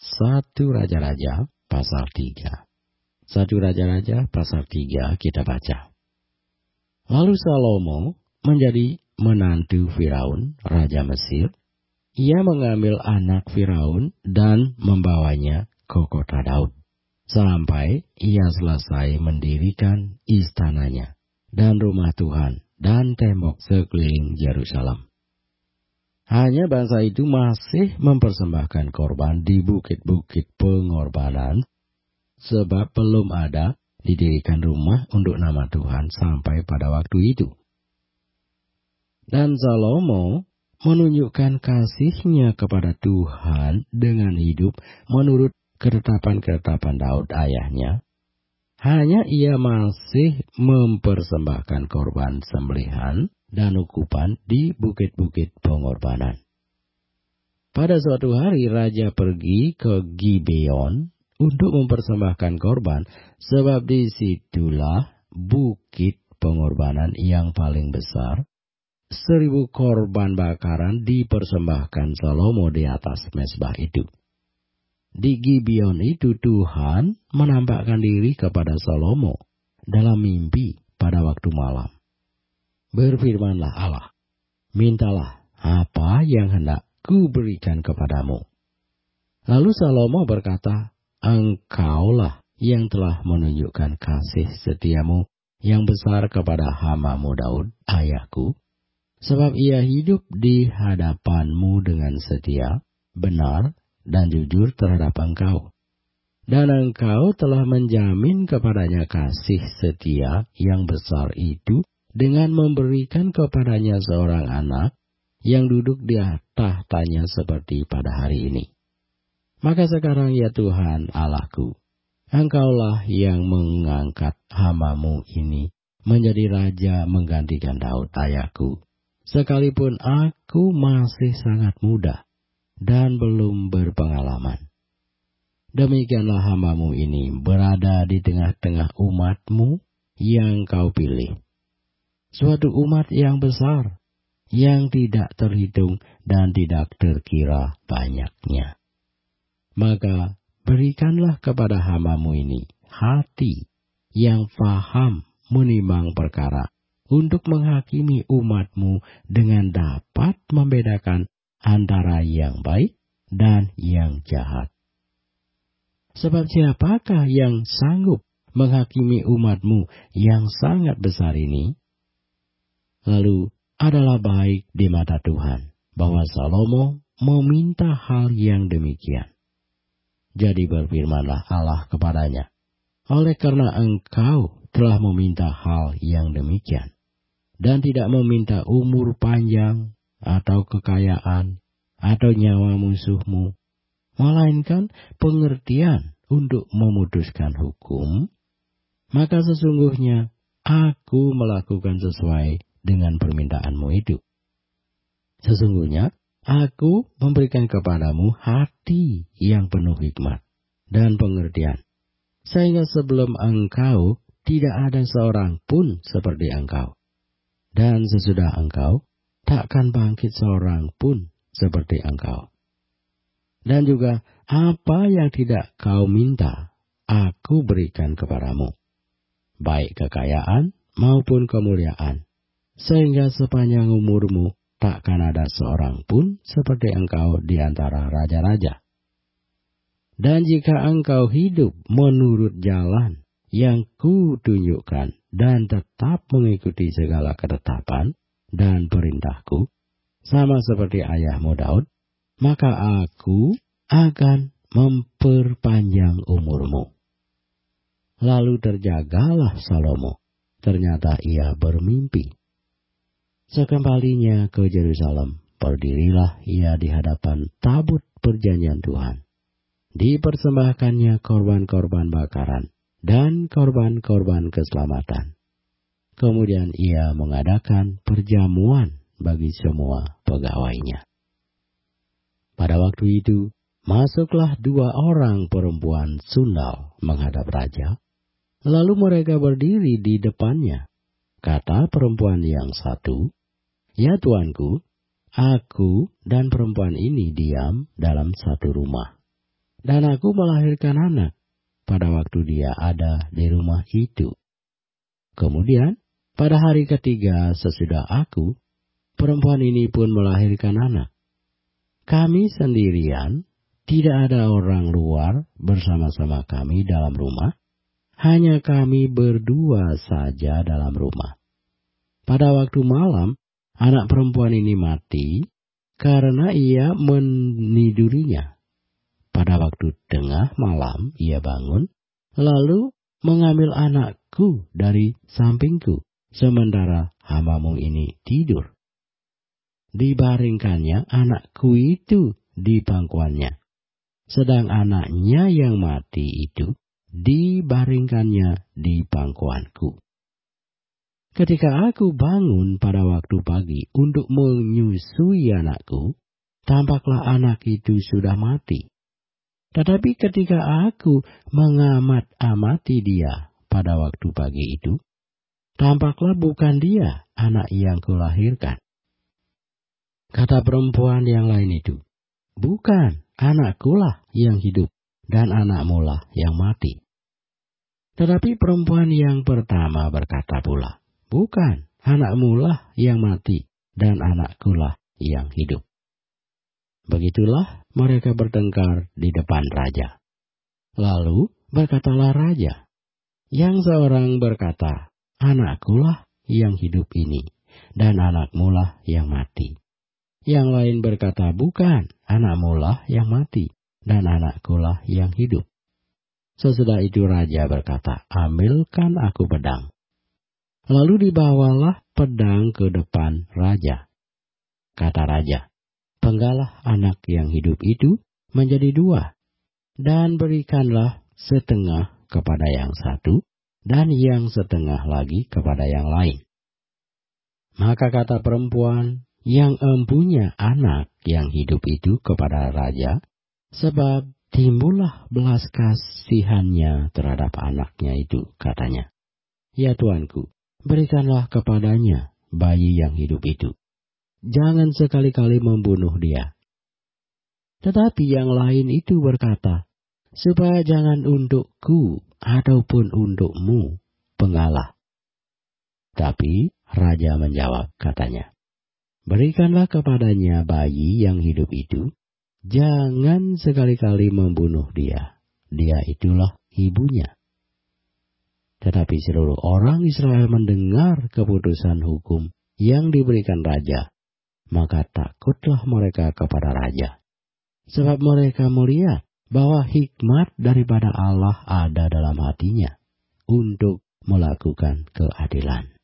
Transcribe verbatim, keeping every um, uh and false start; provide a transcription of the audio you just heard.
satu Raja-Raja pasal tiga. satu Raja-Raja pasal tiga kita baca. Lalu Salomo menjadi menantu Firaun, Raja Mesir. Ia mengambil anak Firaun dan membawanya ke kota Daud, sampai ia selesai mendirikan istananya dan rumah Tuhan dan tembok sekeliling Yerusalem. Hanya bangsa itu masih mempersembahkan korban di bukit-bukit pengorbanan, sebab belum ada didirikan rumah untuk nama Tuhan sampai pada waktu itu. Dan Salomo menunjukkan kasihnya kepada Tuhan dengan hidup menurut ketetapan-ketetapan Daud ayahnya. Hanya ia masih mempersembahkan korban sembelihan dan ukupan di bukit-bukit pengorbanan. Pada suatu hari raja pergi ke Gibeon untuk mempersembahkan korban, sebab disitulah bukit pengorbanan yang paling besar. Seribu korban bakaran dipersembahkan Salomo di atas mezbah itu. Di Gibeon itu Tuhan menampakkan diri kepada Salomo dalam mimpi pada waktu malam. Berfirmanlah Allah, mintalah apa yang hendak kuberikan kepadamu. Lalu Salomo berkata, engkaulah yang telah menunjukkan kasih setiamu yang besar kepada hamba-Mu Daud, ayahku. Sebab ia hidup di hadapanmu dengan setia, benar, dan jujur terhadap engkau. Dan engkau telah menjamin kepadanya kasih setia yang besar itu dengan memberikan kepadanya seorang anak yang duduk di tahtanya seperti pada hari ini. Maka sekarang ya Tuhan Allahku, engkaulah yang mengangkat hamba-Mu ini menjadi raja menggantikan Daud ayahku. Sekalipun aku masih sangat muda dan belum berpengalaman. Demikianlah hamba-Mu ini berada di tengah-tengah umat-Mu yang Kau pilih. Suatu umat yang besar, yang tidak terhitung dan tidak terkira banyaknya. Maka berikanlah kepada hamba-Mu ini hati yang faham menimbang perkara, untuk menghakimi umat-Mu dengan dapat membedakan antara yang baik dan yang jahat. Sebab siapakah yang sanggup menghakimi umat-Mu yang sangat besar ini? Lalu adalah baik di mata Tuhan bahwa Salomo meminta hal yang demikian. Jadi berfirmanlah Allah kepadanya, oleh karena engkau telah meminta hal yang demikian, dan tidak meminta umur panjang, atau kekayaan, atau nyawa musuhmu, melainkan pengertian untuk memutuskan hukum, maka sesungguhnya aku melakukan sesuai dengan permintaanmu itu. Sesungguhnya aku memberikan kepadamu hati yang penuh hikmat dan pengertian, sehingga sebelum engkau tidak ada seorang pun seperti engkau. Dan sesudah engkau, takkan bangkit seorang pun seperti engkau. Dan juga apa yang tidak kau minta, aku berikan kepadamu, baik kekayaan maupun kemuliaan, sehingga sepanjang umurmu takkan ada seorang pun seperti engkau di antara raja-raja. Dan jika engkau hidup menurut jalan yang kutunjukkan dan tetap mengikuti segala ketetapan dan perintahku, sama seperti ayahmu Daud, maka aku akan memperpanjang umurmu. Lalu terjagalah Salomo, ternyata ia bermimpi. Sekembalinya ke Yerusalem, berdirilah ia di hadapan tabut perjanjian Tuhan. Dipersembahkannya korban-korban bakaran dan korban-korban keselamatan. Kemudian ia mengadakan perjamuan bagi semua pegawainya. Pada waktu itu, masuklah dua orang perempuan sundal menghadap raja. Lalu mereka berdiri di depannya. Kata perempuan yang satu, ya tuanku, aku dan perempuan ini diam dalam satu rumah. dan aku melahirkan anak pada waktu dia ada di rumah itu. Kemudian, pada hari ketiga sesudah aku, perempuan ini pun melahirkan anak. Kami sendirian, tidak ada orang luar bersama-sama kami dalam rumah, hanya kami berdua saja dalam rumah. Pada waktu malam, anak perempuan ini mati karena ia menidurinya. Pada waktu tengah malam ia bangun, lalu mengambil anakku dari sampingku, sementara hambamu ini tidur. Dibaringkannya anakku itu di pangkuannya, sedang anaknya yang mati itu dibaringkannya di pangkuanku. Ketika aku bangun pada waktu pagi untuk menyusui anakku, tampaklah anak itu sudah mati. Tetapi ketika aku mengamat-amati dia pada waktu pagi itu, tampaklah bukan dia anak yang kulahirkan. Kata perempuan yang lain itu, bukan, anakkulah yang hidup dan anakmulah yang mati. Tetapi perempuan yang pertama berkata pula, bukan, anakmulah yang mati dan anakkulah yang hidup. Begitulah mereka bertengkar di depan raja. Lalu berkatalah raja, yang seorang berkata, anakkulah yang hidup ini dan anakmulah yang mati. Yang lain berkata, bukan, anakmulah yang mati dan anakkulah yang hidup. Sesudah itu raja berkata, ambilkan aku pedang. Lalu dibawalah pedang ke depan raja. Kata raja, penggalah anak yang hidup itu menjadi dua, dan berikanlah setengah kepada yang satu, dan yang setengah lagi kepada yang lain. Maka kata perempuan yang empunya anak yang hidup itu kepada raja, sebab timbullah belas kasihannya terhadap anaknya itu, katanya, ya tuanku, berikanlah kepadanya bayi yang hidup itu. Jangan sekali-kali membunuh dia. Tetapi yang lain itu berkata, supaya jangan untukku ataupun untukmu penggalah. Tapi raja menjawab, katanya, berikanlah kepadanya bayi yang hidup itu, jangan sekali-kali membunuh dia. Dia itulah ibunya. Tetapi seluruh orang Israel mendengar keputusan hukum yang diberikan raja, maka takutlah mereka kepada raja. Sebab mereka melihat bahwa hikmat daripada Allah ada dalam hatinya untuk melakukan keadilan.